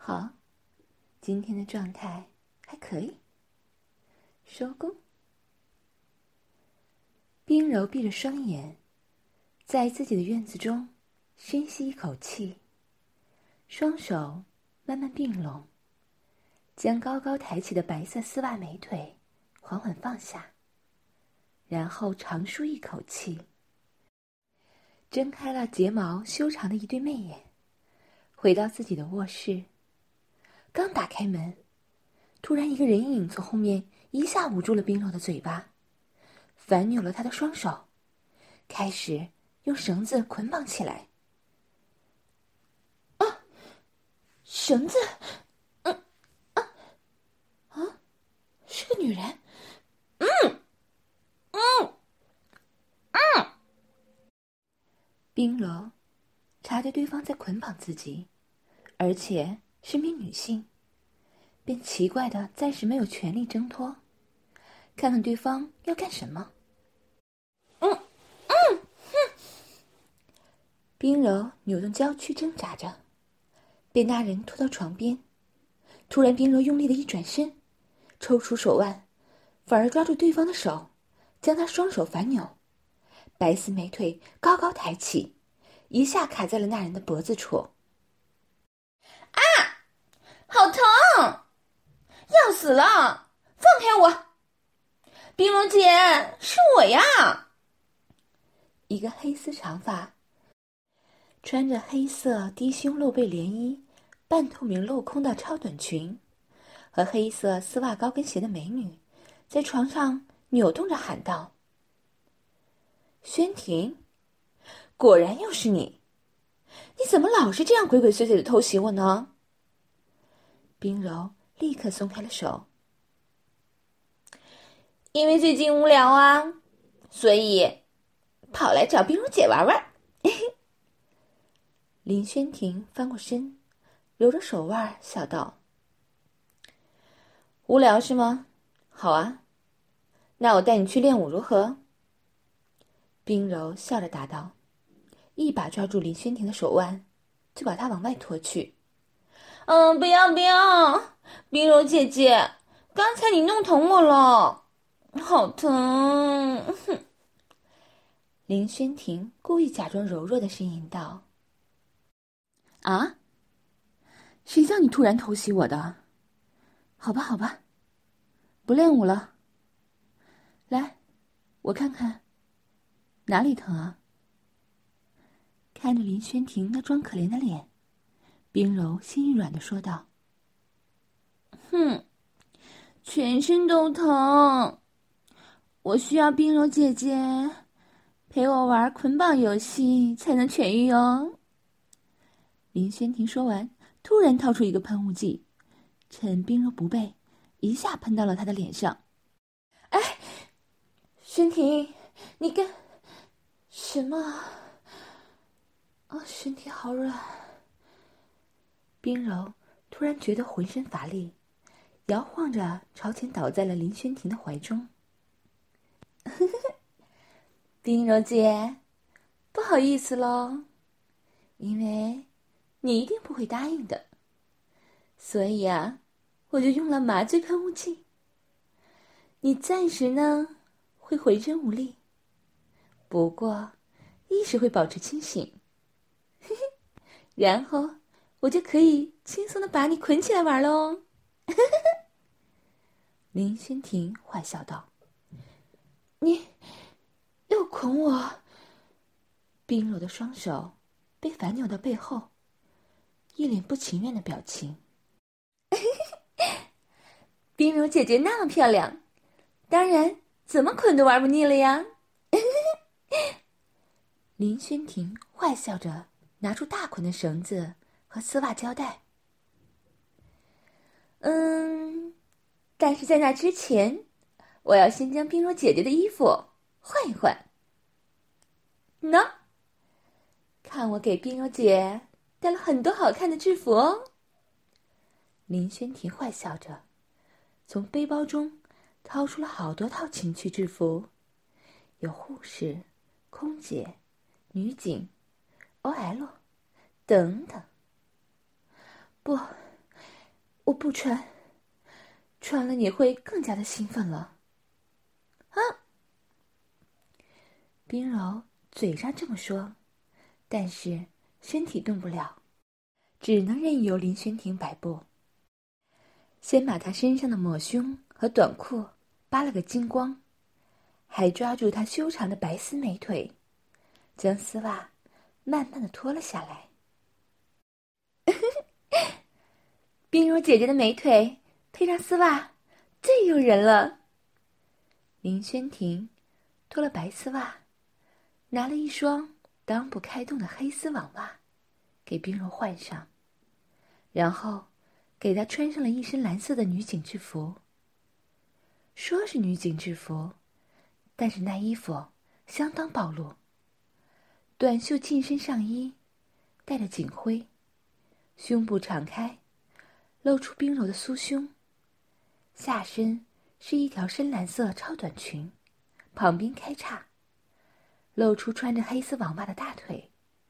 好，今天的状态还可以。收工。冰柔闭着双眼，在自己的院子中深吸一口气，双手慢慢并拢，将高高抬起的白色丝袜美腿缓缓放下，然后长舒一口气，睁开了睫毛修长的一对媚眼，回到自己的卧室。刚打开门，突然一个人影从后面一下捂住了冰柔的嘴巴，反扭了她的双手，开始用绳子捆绑起来。啊！绳子！是个女人。冰柔察觉对方在捆绑自己，而且是名女性，便奇怪的暂时没有全力挣脱，看看对方要干什么。冰柔扭动娇躯挣扎着，被那人拖到床边。突然冰柔用力的一转身，抽出手腕，反而抓住对方的手，将他双手反扭，白丝美腿高高抬起，一下卡在了那人的脖子处。 啊！好疼！要死了！放开我！冰柔姐，是我呀！ 一个黑丝长发，穿着黑色低胸露背连衣、半透明镂空的超短裙和黑色丝袜高跟鞋的美女，在床上扭动着喊道：“轩婷，果然又是你！你怎么老是这样鬼鬼祟祟的偷袭我呢？”冰柔立刻松开了手。 因为最近无聊啊，所以跑来找冰柔姐玩玩。 林轩婷翻过身，揉着手腕笑道：“无聊是吗？好啊，那我带你去练舞如何？”冰柔笑着答道，一把抓住林轩婷的手腕，就把她往外拖去。 不要不要，冰柔姐姐，刚才你弄疼我了，好疼！ 林轩婷故意假装柔弱的呻吟道：“啊？谁叫你突然偷袭我的？好吧好吧，不练舞了。来，我看看，哪里疼啊？”看着林轩婷那装可怜的脸，冰柔心一软地说道：“ 全身都疼，我需要冰柔姐姐陪我玩捆绑游戏才能痊愈哦。” 林轩婷说完，突然掏出一个喷雾剂，趁冰柔不备，一下喷到了她的脸上。“哎，轩婷，你干什么？身体好软。”冰柔突然觉得浑身乏力，摇晃着朝前倒在了林轩婷的怀中。“冰柔姐，不好意思咯，因为你一定不会答应的，所以啊，我就用了麻醉喷雾剂。你暂时呢会浑身无力，不过意识会保持清醒，然后我就可以轻松的把你捆起来玩喽。”林轩婷坏笑道：“你又捆我？”冰柔的双手被反扭到背后，一脸不情愿的表情。冰柔姐姐那么漂亮，当然怎么捆都玩不腻了呀。林轩婷坏笑着拿出大捆的绳子和丝袜胶带。但是在那之前，我要先将冰柔姐姐的衣服换一换。喏，看我给冰柔姐带了很多好看的制服哦。林轩婷坏笑着，从背包中掏出了好多套情趣制服，有护士、空姐、女警、OL 等等。不， 不穿，穿了你会更加的兴奋了。 啊！ 冰柔嘴上这么说，但是身体动不了，只能任由林轩庭摆布。先把他身上的抹胸和短裤扒了个精光，还抓住他修长的白丝美腿，将丝袜慢慢的脱了下来。冰柔姐姐的美腿配上丝袜最诱人了。林轩庭脱了白丝袜，拿了一双裆不开洞的黑丝网袜给冰柔换上，然后给她穿上了一身蓝色的女警制服。说是女警制服，但是那衣服相当暴露，短袖紧身上衣带着警徽，胸部敞开，露出冰柔的酥胸，下身是一条深蓝色超短裙，旁边开叉，露出穿着黑丝网袜的大腿。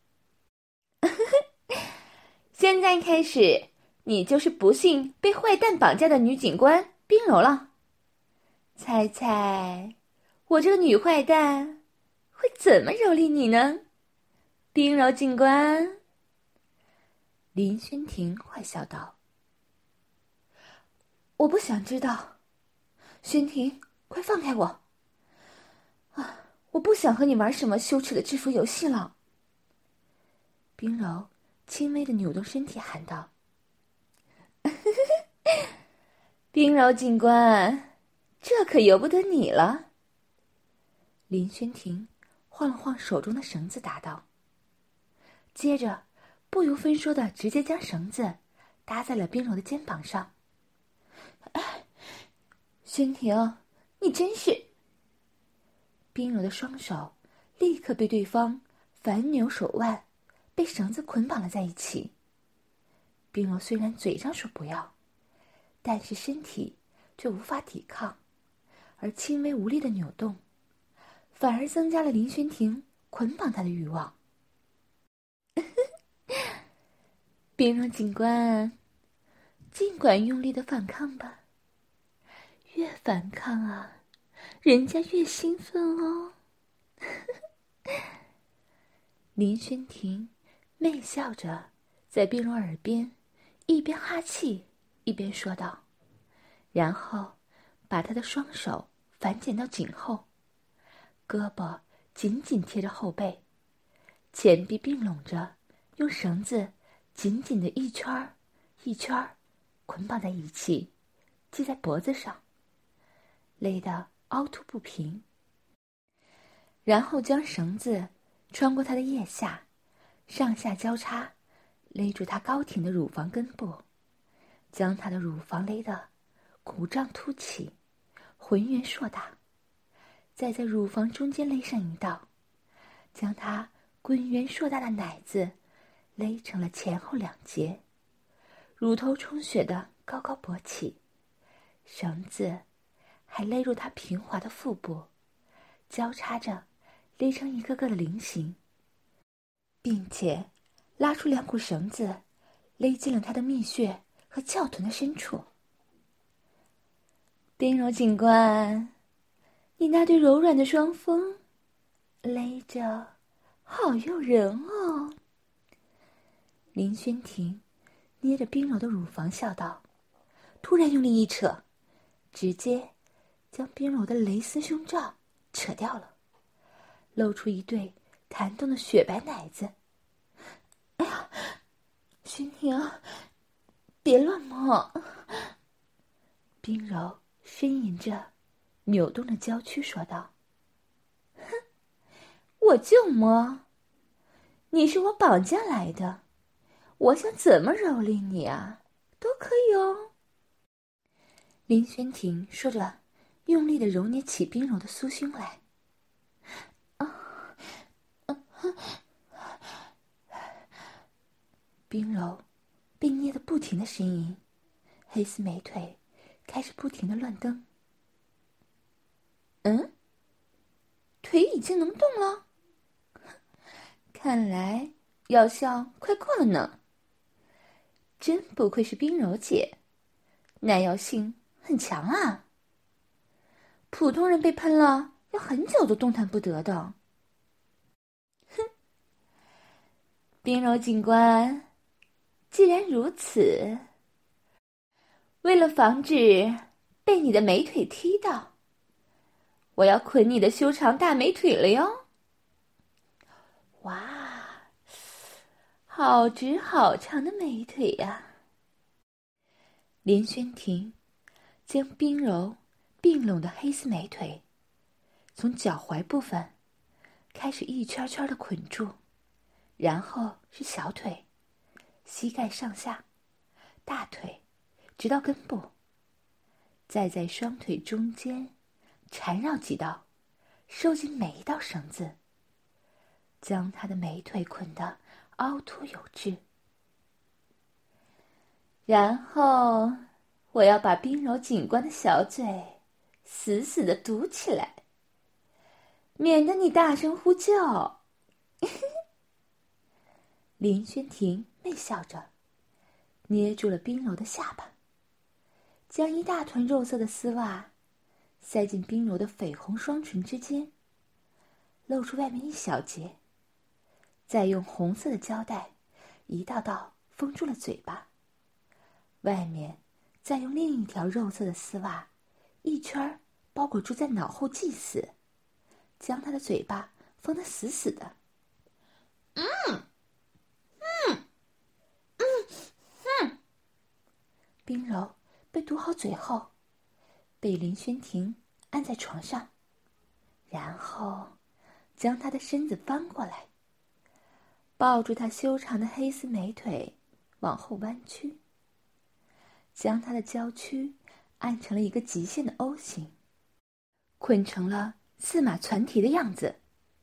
现在开始，你就是不幸被坏蛋绑架的女警官冰柔了。猜猜，我这个女坏蛋会怎么蹂躏你呢？冰柔警官。 林轩庭坏笑道：“我不想知道，轩庭，快放开我！啊，我不想和你玩什么羞耻的制服游戏了。”冰柔轻微的扭动身体喊道：“ 冰柔警官，这可由不得你了。” 林轩庭晃了晃手中的绳子答道，接着不由分说的直接将绳子搭在了冰柔的肩膀上。轩庭，你真是……冰柔的双手立刻被对方反扭手腕被绳子捆绑了在一起。冰柔虽然嘴上说不要，但是身体却无法抵抗，而轻微无力的扭动反而增加了林轩庭捆绑他的欲望。冰柔警官，尽管用力的反抗吧，越反抗啊，人家越兴奋哦。林轩庭媚笑着在冰柔耳边一边哈气一边说道，然后把他的双手反剪到颈后，胳膊紧紧贴着后背，前臂并拢着，用绳子紧紧的一圈儿一圈儿捆绑在一起，系在脖子上，勒得凹凸不平。然后将绳子穿过她的腋下，上下交叉，勒住她高挺的乳房根部，将她的乳房勒得鼓胀凸起，浑圆硕大，再在乳房中间勒上一道，将她滚圆硕大的奶子勒成了前后两截，乳头充血的高高勃起，绳子还勒入她平滑的腹部，交叉着勒成一个个的菱形，并且拉出两股绳子勒进了她的蜜穴和翘臀的深处。 冰柔警官，你那对柔软的双峰勒着好诱人哦。 林轩庭捏着冰柔的乳房笑道，突然用力一扯，直接将冰柔的蕾丝胸罩扯掉了，露出一对弹动的雪白奶子。哎呀，轩庭，别乱摸！冰柔呻吟着，扭动着娇躯说道：“ 哼，我就摸，你是我绑架来的，我想怎么蹂躏你啊，都可以哦。” 林轩庭说着，用力地揉捏起冰柔的酥胸来。冰柔被捏得不停地呻吟，黑丝美腿开始不停地乱蹬。 腿已经能动了，看来药效快过了呢。真不愧是冰柔姐， 耐药性很强啊。普通人被喷了，要很久都动弹不得的。哼，冰柔警官，既然如此，为了防止被你的美腿踢到，我要捆你的修长大美腿了哟！哇，好直好长的美腿呀！林轩庭将冰柔并拢的黑丝美腿从脚踝部分开始一圈圈的捆住，然后是小腿、膝盖上下、大腿，直到根部，再在双腿中间缠绕几道，收紧每一道绳子，将他的美腿捆得凹凸有致。然后我要把冰柔警官的小嘴死死地堵起来，免得你大声呼救。林轩庭媚笑着，捏住了冰柔的下巴，将一大团肉色的丝袜塞进冰柔的绯红双唇之间，露出外面一小截，再用红色的胶带一道道封住了嘴巴，外面再用另一条肉色的丝袜一圈包裹住在脑后系死，将他的嘴巴封得死死的。冰柔被堵好嘴后，被林轩庭按在床上，然后将他的身子翻过来，抱住他修长的黑丝美腿往后弯曲，将他的娇躯按成了一个极限的 O 型，捆成了四马攒蹄的样子。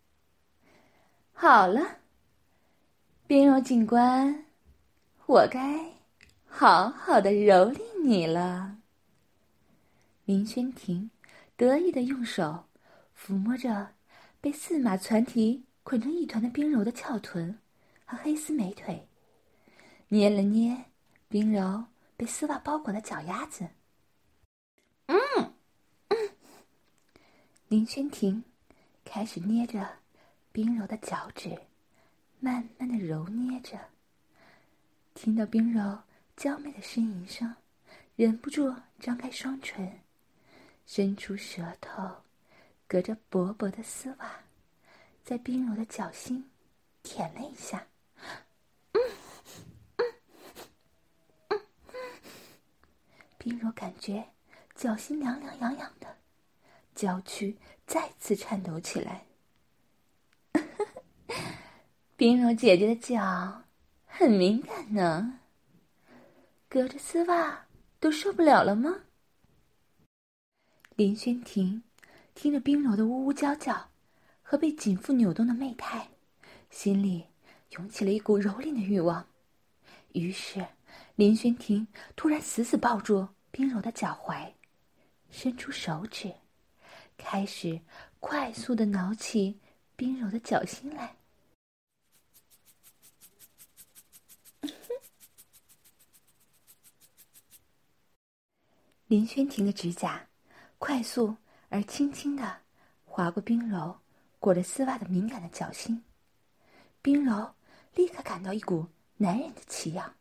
好了，冰柔警官，我该好好的蹂躏你了。林轩庭得意地用手抚摸着被四马攒蹄捆成一团的冰柔的翘臀和黑丝美腿，捏了捏冰柔被丝袜包裹的脚丫子。林轩庭开始捏着冰柔的脚趾，慢慢地揉捏着，听到冰柔娇媚的呻吟声，忍不住张开双唇，伸出舌头，隔着薄薄的丝袜，在冰柔的脚心舔了一下。冰柔感觉脚心凉凉痒痒的，娇躯再次颤抖起来。冰柔姐姐的脚很敏感呢，隔着丝袜都受不了了吗？林轩庭听着冰柔的呜呜娇叫和被紧缚扭动的媚态，心里涌起了一股蹂躏的欲望。于是林轩庭突然死死抱住冰柔的脚踝，伸出手指，开始快速地挠起冰柔的脚心来。林轩庭的指甲快速而轻轻地划过冰柔裹着丝袜的敏感的脚心，冰柔立刻感到一股男人的奇痒。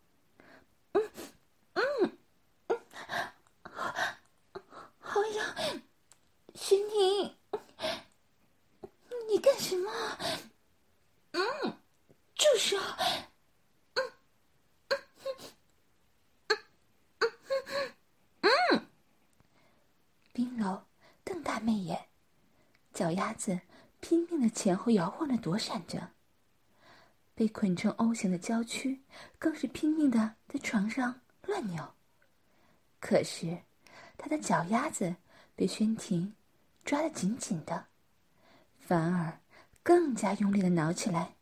好痒！轩庭，你干什么？住手！冰柔瞪大媚眼，脚丫子拼命的前后摇晃着躲闪着，被捆成 O 型的娇躯更是拼命的在床上乱扭。可是他的脚丫子被轩庭抓得紧紧的，反而更加用力的挠起来。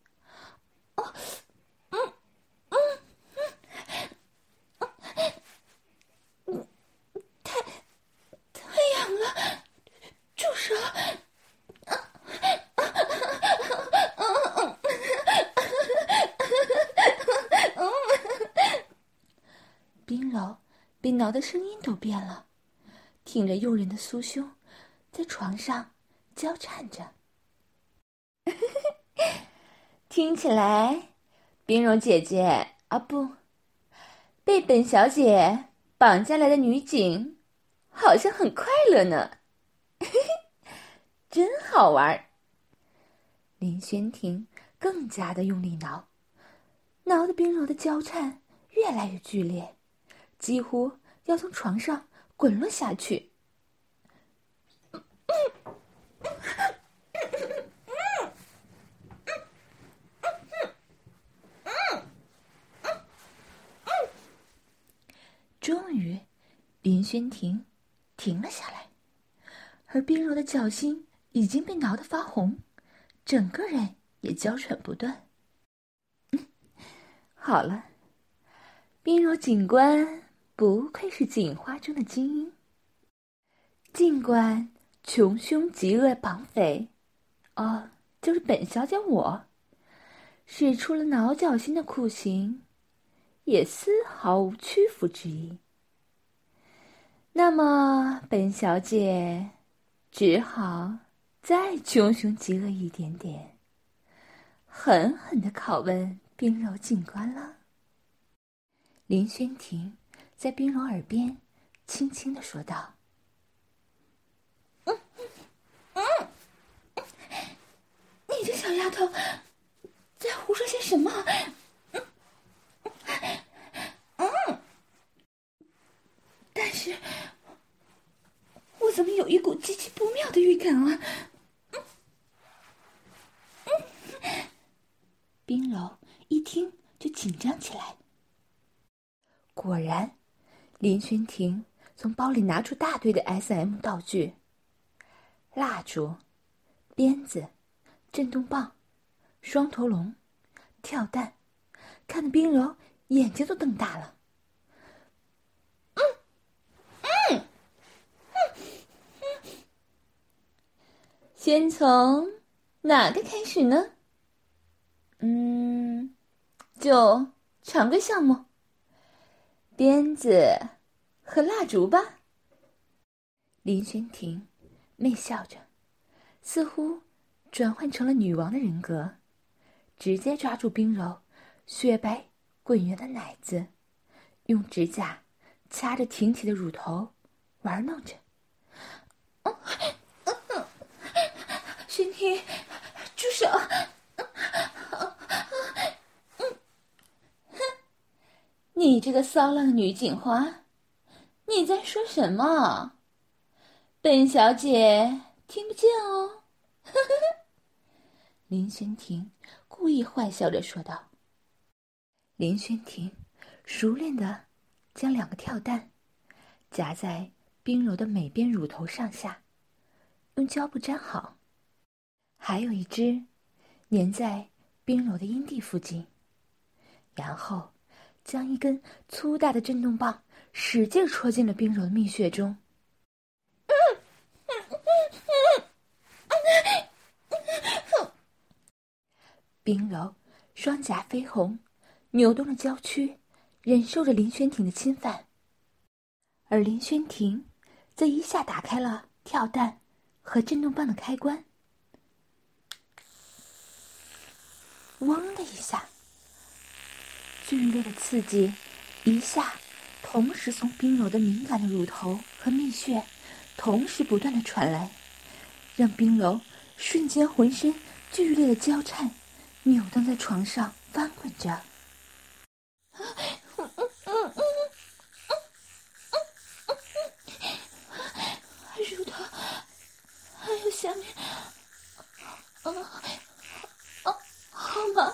太痒了，住手！冰柔被挠的声音都变了，挺着诱人的酥胸，在床上交缠着。 听起来，冰柔姐姐不，被本小姐绑架来的女警，好像很快乐呢。真好玩。 林轩庭更加的用力挠得冰柔的交缠越来越剧烈，几乎要从床上滚落下去。终于，林轩庭停了下来，而冰柔的脚心已经被挠得发红，整个人也娇喘不断。 好了，冰柔警官不愧是警花中的精英。尽管穷凶极恶绑匪，就是本小姐我，使出了挠脚心的酷刑，也丝毫无屈服之意。那么本小姐只好再穷凶极恶一点点，狠狠地拷问冰柔警官了。 林轩庭在冰柔耳边轻轻地说道： 你这小丫头在胡说些什么？但是我怎么有一股极其不妙的预感啊？ 冰柔一听就紧张起来。果然，林轩庭从包里拿出大堆的 SM 道具，蜡烛、鞭子、震动棒、双头龙、跳蛋，看得冰柔眼睛都瞪大了。 先从哪个开始呢？就常规项目，鞭子和蜡烛吧。 林轩庭媚笑着，似乎转换成了女王的人格，直接抓住冰柔雪白滚圆的奶子，用指甲掐着挺起的乳头玩弄着。 轩庭，住手！你这个骚浪的女警花，你在说什么？本小姐听不见哦。 林轩庭故意坏笑着说道。林轩庭熟练地将2个跳蛋夹在冰柔的每边乳头上下，用胶布粘好，还有一只粘在冰柔的阴蒂附近，然后将一根粗大的震动棒使劲戳进了冰柔的蜜穴中。冰柔双颊绯红，扭动着娇躯，忍受着林轩庭的侵犯，而林轩庭则一下打开了跳蛋和震动棒的开关。嗡的一下，剧烈的刺激一下同时从冰柔的敏感的乳头和蜜穴同时不断的传来，让冰柔瞬间浑身剧烈的交颤，扭动在床上翻滚着。 乳头还有下面，好吗？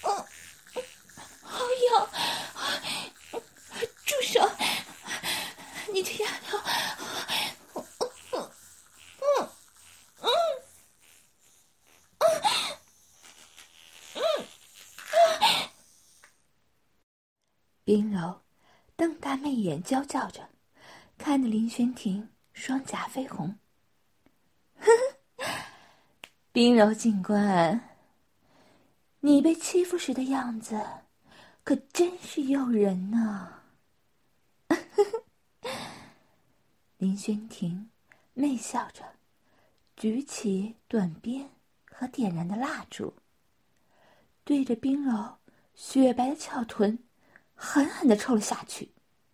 好痒！住手！你这丫头！ 冰柔瞪大媚眼娇叫着，看得林轩庭双颊绯红。 冰柔警官，你被欺负时的样子可真是诱人呢。 林轩婷媚笑着，举起短鞭和点燃的蜡烛，对着冰柔雪白的翘臀狠狠地抽了下去。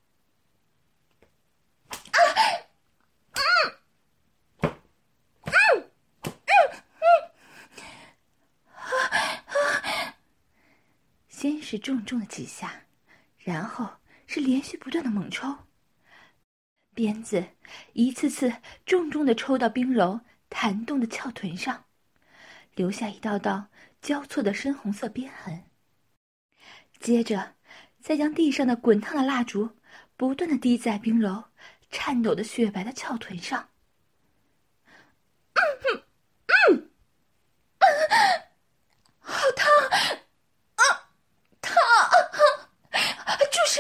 先是重重的几下，然后是连续不断的猛抽，鞭子一次次重重地抽到冰柔弹动的翘臀上，留下一道道交错的深红色鞭痕。接着再将地上的滚烫的蜡烛不断地滴在冰柔颤抖的雪白的翘臀上。好烫啊！烫！住手！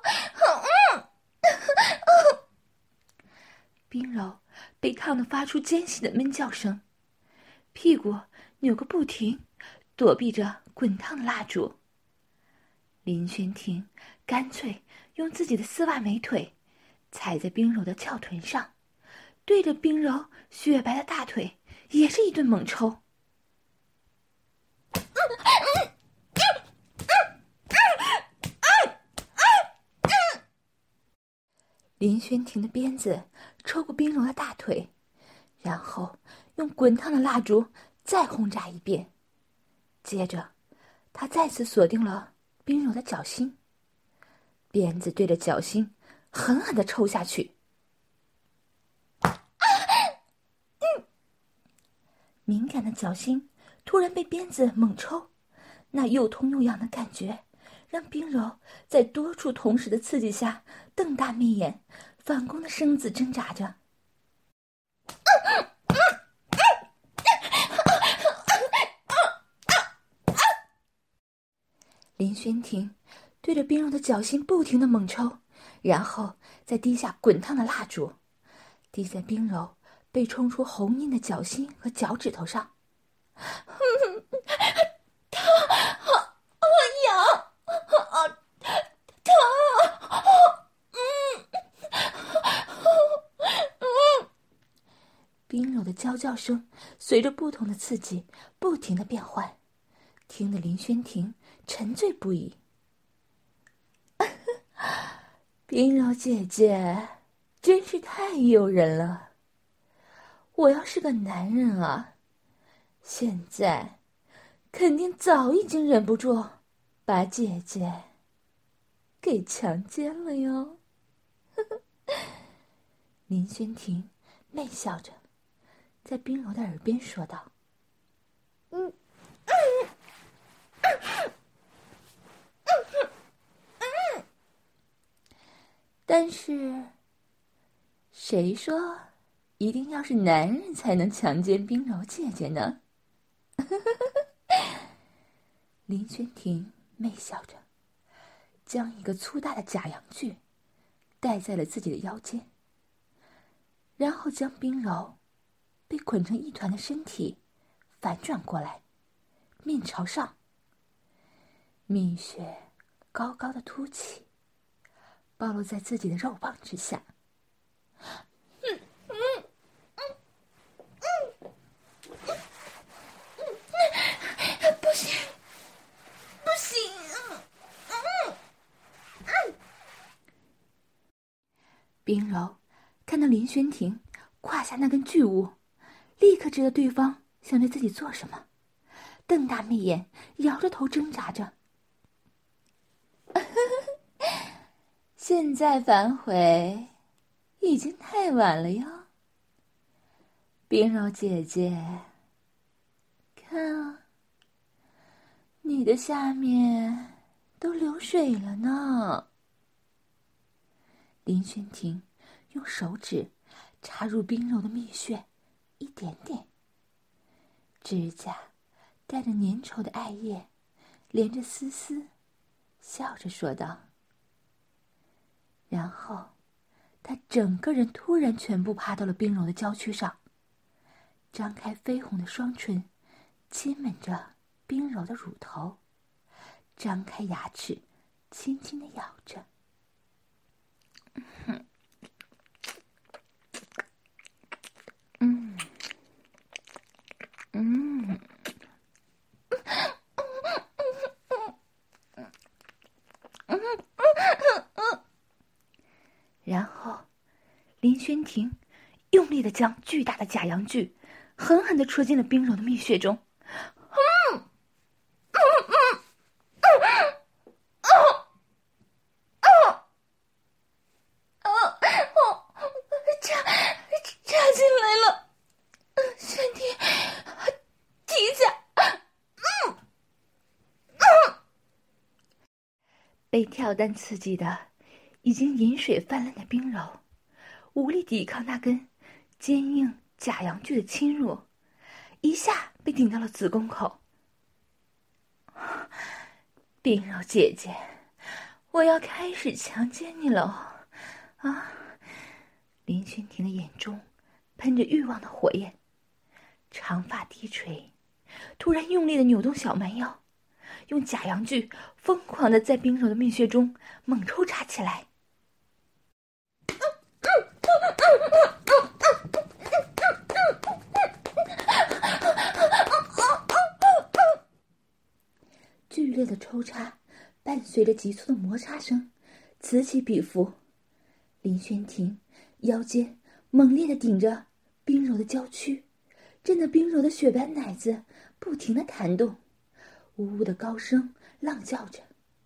冰柔被烫得发出尖细的闷叫声，屁股扭个不停，躲避着滚烫的蜡烛。林轩婷干脆用自己的丝袜美腿踩在冰柔的翘臀上，对着冰柔雪白的大腿也是一顿猛抽。林轩婷的鞭子抽过冰柔的大腿，然后用滚烫的蜡烛再轰炸一遍。接着他再次锁定了冰柔的脚心，鞭子对着脚心狠狠地抽下去。敏感的脚心突然被鞭子猛抽，那又痛又痒的感觉让冰柔在多处同时的刺激下瞪大媚眼，反攻的身子挣扎着。林轩婷对着冰柔的脚心不停地猛抽，然后再滴下滚烫的蜡烛，滴在冰柔被冲出红印的脚心和脚趾头上。烫，好痒，好烫，冰柔的娇叫声随着不同的刺激不停地变换，听得林轩婷沉醉不已。冰柔姐姐真是太诱人了，我要是个男人啊，现在肯定早已经忍不住把姐姐给强奸了哟。林轩婷媚笑着在冰柔的耳边说道。但是谁说一定要是男人才能强奸冰柔姐姐呢？林轩婷媚笑着将一个粗大的假阳具戴在了自己的腰间，然后将冰柔被捆成一团的身体反转过来，面朝上，蜜穴高高的凸起，暴露在自己的肉棒之下。不行，不行！冰柔看到林轩婷胯下那根巨物，立刻知道对方想对自己做什么，瞪大媚眼，摇着头挣扎着。现在反悔已经太晚了哟，冰柔姐姐，看啊，你的下面都流水了呢。林轩婷用手指插入冰柔的蜜穴，一点点，指甲带着粘稠的艾叶，连着丝丝，笑着说道。然后他整个人突然全部趴到了冰柔的娇躯上，张开绯红的双唇，亲吻着冰柔的乳头，张开牙齿，轻轻地咬着。 然后林轩婷用力地将巨大的假阳具狠狠地戳进了冰柔的蜜穴中。 插进来了，身体提下， 被跳蛋刺激的已经饮水泛滥的冰柔，无力抵抗那根坚硬假阳具的侵入，一下被顶到了子宫口。冰柔姐姐，我要开始强奸你了啊！林轩婷的眼中喷着欲望的火焰，长发低垂，突然用力的扭动小蛮腰，用假阳具疯狂的在冰柔的蜜穴中猛抽插起来。剧烈的抽插伴随着急促的摩擦声此起彼伏，林轩婷腰间猛烈地顶着冰柔的娇躯，震得冰柔的雪白奶子不停地弹动，呜呜的高声浪叫着。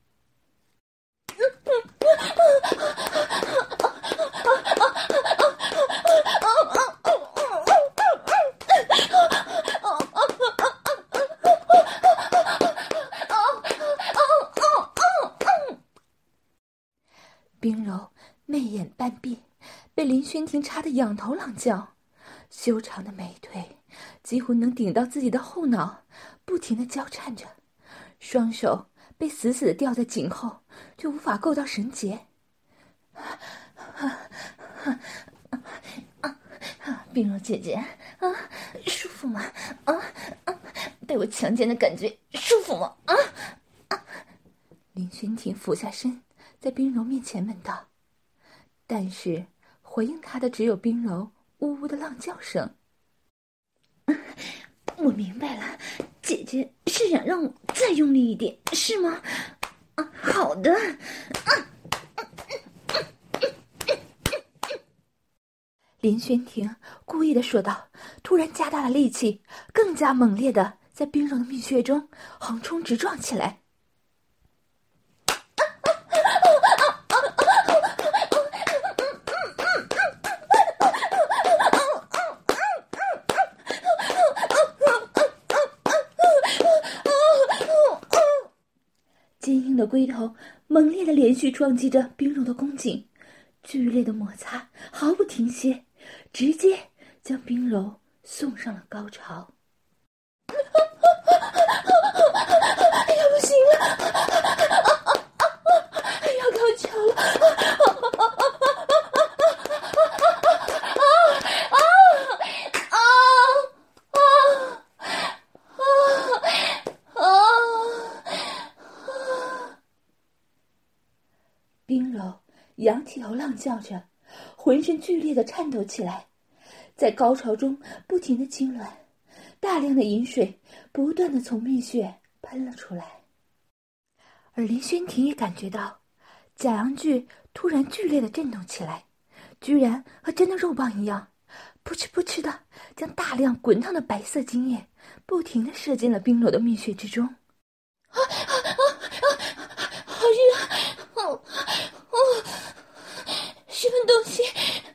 冰柔媚眼半闭，被林轩婷插得仰头浪叫，修长的美腿几乎能顶到自己的后脑，不停地交缠着，双手被死死地吊在颈后，却无法够到绳结。冰柔姐姐啊，舒服吗？被我强奸的感觉舒服吗？林轩婷俯下身，在冰柔面前问道，但是回应她的只有冰柔呜呜的浪叫声。我明白了，姐姐是想让我再用力一点，是吗？好的。林轩婷故意的说道，突然加大了力气，更加猛烈的在冰柔的蜜穴中横冲直撞起来。坚硬的龟头猛烈的连续撞击着冰柔的宫颈，剧烈的摩擦毫不停歇，直接将冰柔送上了高潮。哎呀，不行了，要高潮了！冰柔仰起头浪叫着，浑身剧烈的颤抖起来，在高潮中不停的痉挛，大量的饮水不断的从蜜穴喷了出来。而林轩婷也感觉到假阳具突然剧烈的震动起来，居然和真的肉棒一样，扑哧扑哧的将大量滚烫的白色精液不停的射进了冰柔的蜜穴之中。好热！什么东西？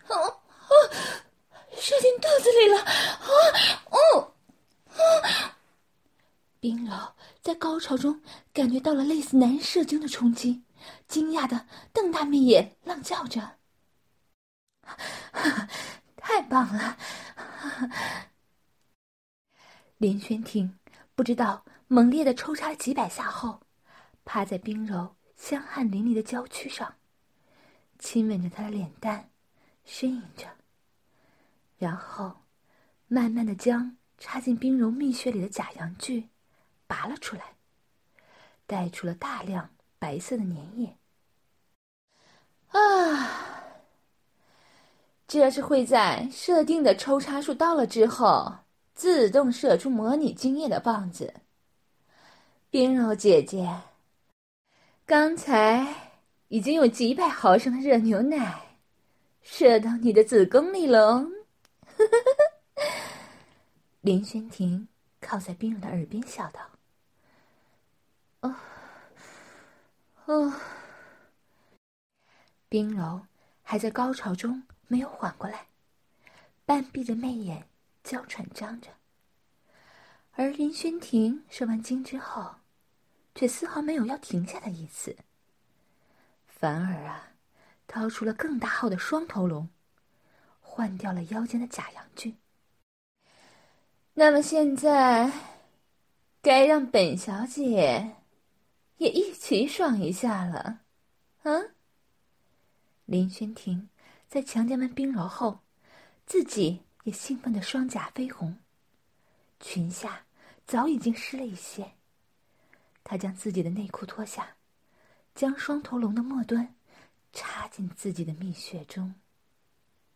射进肚子里了！冰柔在高潮中感觉到了类似男人射精的冲击，惊讶的瞪大媚眼，浪叫着：“太棒了！”林轩婷不知道猛烈的抽插了几百下后，趴在冰柔香汗淋漓的娇躯上，亲吻着她的脸蛋，呻吟着，然后慢慢的将插进冰柔蜜穴里的假阳具拔了出来，带出了大量白色的粘液。这是会在设定的抽插数到了之后自动射出模拟精液的棒子。冰柔姐姐， 刚才已经有几百毫升的热牛奶射到你的子宫里喽。 林轩庭靠在冰柔的耳边笑道：“哦。”冰柔还在高潮中没有缓过来，半闭着媚眼，娇喘张着。而林轩庭射完精之后，却丝毫没有要停下的意思，反而掏出了更大号的双头龙，换掉了腰间的假阳具。 那么现在，该让本小姐也一起爽一下了，啊？ 林轩庭在强奸完冰柔后，自己也兴奋得双颊绯红，裙下早已经湿了一些。他将自己的内裤脱下，将双头龙的末端插进自己的蜜穴中。